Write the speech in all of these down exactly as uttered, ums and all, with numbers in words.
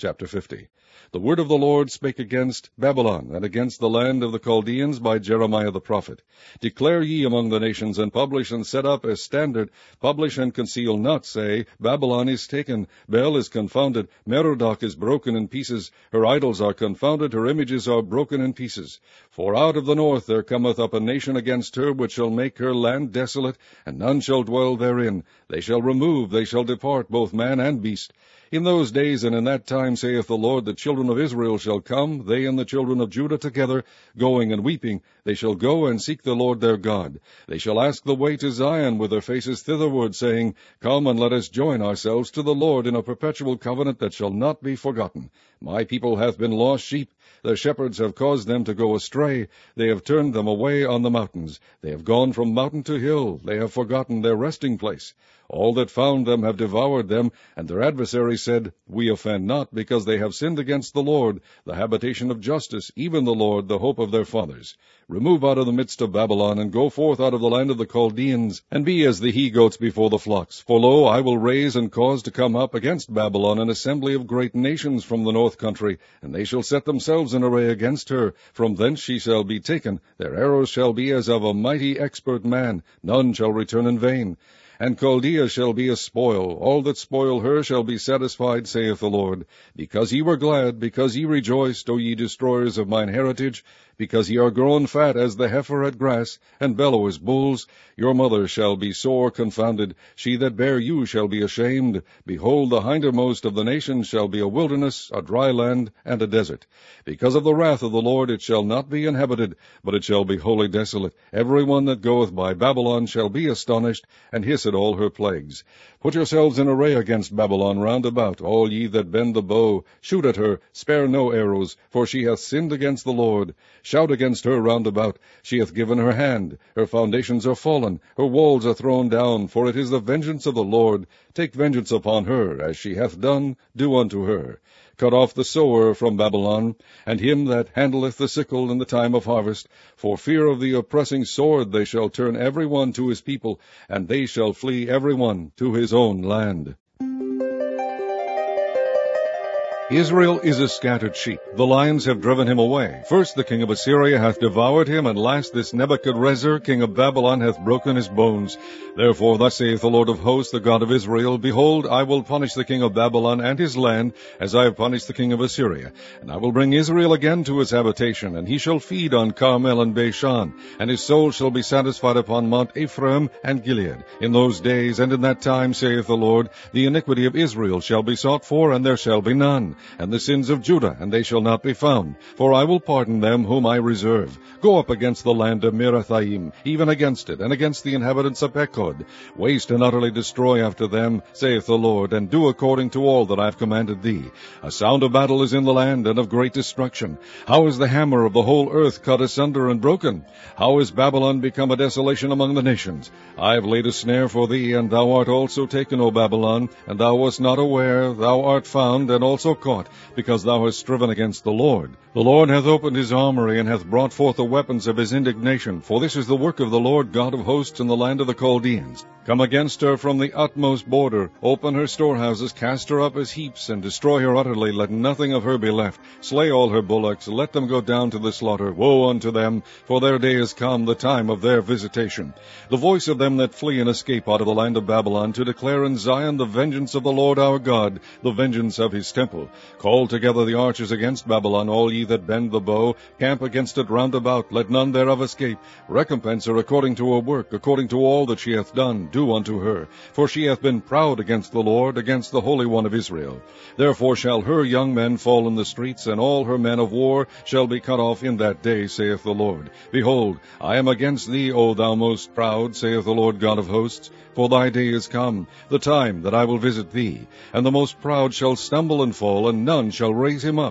Chapter fifty. The word of the Lord spake against Babylon, and against the land of the Chaldeans by Jeremiah the prophet. Declare ye among the nations, and publish and set up a standard, publish and conceal not, say, Babylon is taken, Bel is confounded, Merodach is broken in pieces, her idols are confounded, her images are broken in pieces. For out of the north there cometh up a nation against her, which shall make her land desolate, and none shall dwell therein. They shall remove, they shall depart, both man and beast. In those days and in that time, saith the Lord, the children of Israel shall come, they and the children of Judah together, going and weeping. They shall go and seek the Lord their God. They shall ask the way to Zion with their faces thitherward, saying, Come and let us join ourselves to the Lord in a perpetual covenant that shall not be forgotten. My people hath been lost sheep. Their shepherds have caused them to go astray. They have turned them away on the mountains. They have gone from mountain to hill. They have forgotten their resting place. All that found them have devoured them, and their adversaries said, We offend not, because they have sinned against the Lord, the habitation of justice, even the Lord, the hope of their fathers. Remove out of the midst of Babylon, and go forth out of the land of the Chaldeans, and be as the he-goats before the flocks. For lo, I will raise and cause to come up against Babylon an assembly of great nations from the north country, and they shall set themselves in array against her. From thence she shall be taken. Their arrows shall be as of a mighty expert man. None shall return in vain. And Chaldea shall be a spoil. All that spoil her shall be satisfied, saith the Lord. Because ye were glad, because ye rejoiced, O ye destroyers of mine heritage, because ye are grown fat as the heifer at grass, and bellow as bulls, your mother shall be sore confounded. She that bare you shall be ashamed. Behold, the hindermost of the nations shall be a wilderness, a dry land, and a desert. Because of the wrath of the Lord it shall not be inhabited, but it shall be wholly desolate. Every one that goeth by Babylon shall be astonished, and hiss at all her plagues. Put yourselves in array against Babylon round about, all ye that bend the bow. Shoot at her, spare no arrows, for she hath sinned against the Lord. Shout against her round about. She hath given her hand. Her foundations are fallen. Her walls are thrown down, for it is the vengeance of the Lord. Take vengeance upon her, as she hath done, do unto her. Cut off the sower from Babylon, and him that handleth the sickle in the time of harvest. For fear of the oppressing sword they shall turn every one to his people, and they shall flee every one to his own land. Israel is a scattered sheep. The lions have driven him away. First the king of Assyria hath devoured him, and last this Nebuchadrezzar, king of Babylon, hath broken his bones. Therefore thus saith the Lord of hosts, the God of Israel, Behold, I will punish the king of Babylon and his land, as I have punished the king of Assyria. And I will bring Israel again to his habitation, and he shall feed on Carmel and Bashan, and his soul shall be satisfied upon Mount Ephraim and Gilead. In those days and in that time, saith the Lord, the iniquity of Israel shall be sought for, and there shall be none. And the sins of Judah, and they shall not be found. For I will pardon them whom I reserve. Go up against the land of Merathaim, even against it, and against the inhabitants of Pekod. Waste and utterly destroy after them, saith the Lord, and do according to all that I have commanded thee. A sound of battle is in the land, and of great destruction. How is the hammer of the whole earth cut asunder and broken? How is Babylon become a desolation among the nations? I have laid a snare for thee, and thou art also taken, O Babylon, and thou wast not aware, thou art found, and also caught, because thou hast striven against the Lord. The Lord hath opened his armory, and hath brought forth the weapons of his indignation, for this is the work of the Lord God of hosts in the land of the Chaldeans. Come against her from the utmost border, open her storehouses, cast her up as heaps, and destroy her utterly, let nothing of her be left. Slay all her bullocks, let them go down to the slaughter. Woe unto them, for their day is come, the time of their visitation. The voice of them that flee and escape out of the land of Babylon, to declare in Zion the vengeance of the Lord our God, the vengeance of his temple. Call together the archers against Babylon, all ye that bend the bow. Camp against it round about, let none thereof escape. Recompense her according to her work, according to all that she hath done, do unto her. For she hath been proud against the Lord, against the Holy One of Israel. Therefore shall her young men fall in the streets, and all her men of war shall be cut off in that day, saith the Lord. Behold, I am against thee, O thou most proud, saith the Lord God of hosts. For thy day is come, the time that I will visit thee. And the most proud shall stumble and fall, and none shall raise him up.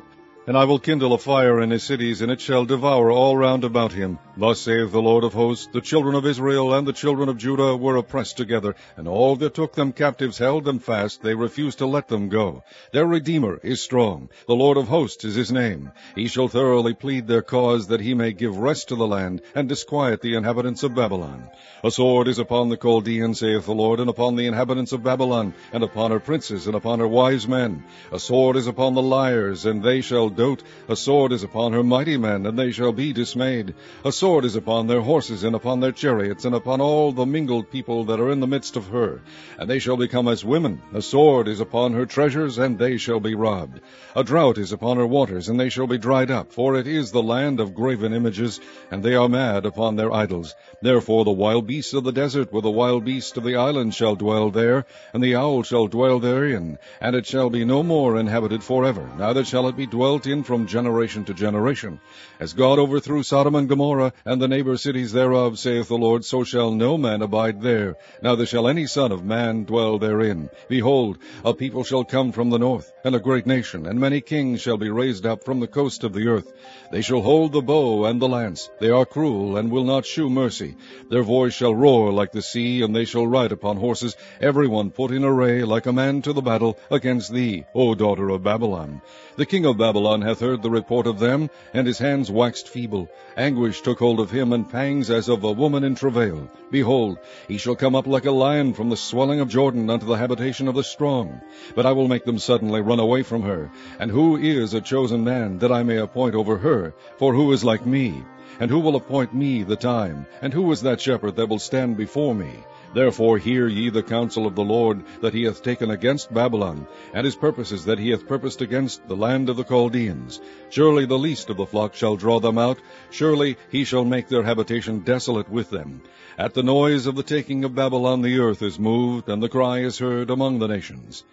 And I will kindle a fire in his cities, and it shall devour all round about him. Thus saith the Lord of hosts, the children of Israel and the children of Judah were oppressed together, and all that took them captives held them fast, they refused to let them go. Their Redeemer is strong, the Lord of hosts is his name. He shall thoroughly plead their cause, that he may give rest to the land, and disquiet the inhabitants of Babylon. A sword is upon the Chaldeans, saith the Lord, and upon the inhabitants of Babylon, and upon her princes, and upon her wise men. A sword is upon the liars, and they shall dote. A sword is upon her mighty men, and they shall be dismayed. A sword is upon their horses, and upon their chariots, and upon all the mingled people that are in the midst of her. And they shall become as women. A sword is upon her treasures, and they shall be robbed. A drought is upon her waters, and they shall be dried up. For it is the land of graven images, and they are mad upon their idols. Therefore the wild beasts of the desert with the wild beasts of the island shall dwell there, and the owl shall dwell therein. And it shall be no more inhabited forever, neither shall it be dwelt in from generation to generation. As God overthrew Sodom and Gomorrah, and the neighbor cities thereof, saith the Lord, so shall no man abide there, neither shall any son of man dwell therein. Behold, a people shall come from the north, and a great nation, and many kings shall be raised up from the coast of the earth. They shall hold the bow and the lance. They are cruel, and will not shew mercy. Their voice shall roar like the sea, and they shall ride upon horses, every one put in array like a man to the battle against thee, O daughter of Babylon. The king of Babylon hath heard the report of them, and his hands waxed feeble. Anguish took hold of him, and pangs as of a woman in travail. Behold, he shall come up like a lion from the swelling of Jordan unto the habitation of the strong. But I will make them suddenly run away from her. And who is a chosen man, that I may appoint over her? For who is like me? And who will appoint me the time? And who is that shepherd that will stand before me? Therefore hear ye the counsel of the Lord that he hath taken against Babylon, and his purposes that he hath purposed against the land of the Chaldeans. Surely the least of the flock shall draw them out. Surely he shall make their habitation desolate with them. At the noise of the taking of Babylon the earth is moved, and the cry is heard among the nations.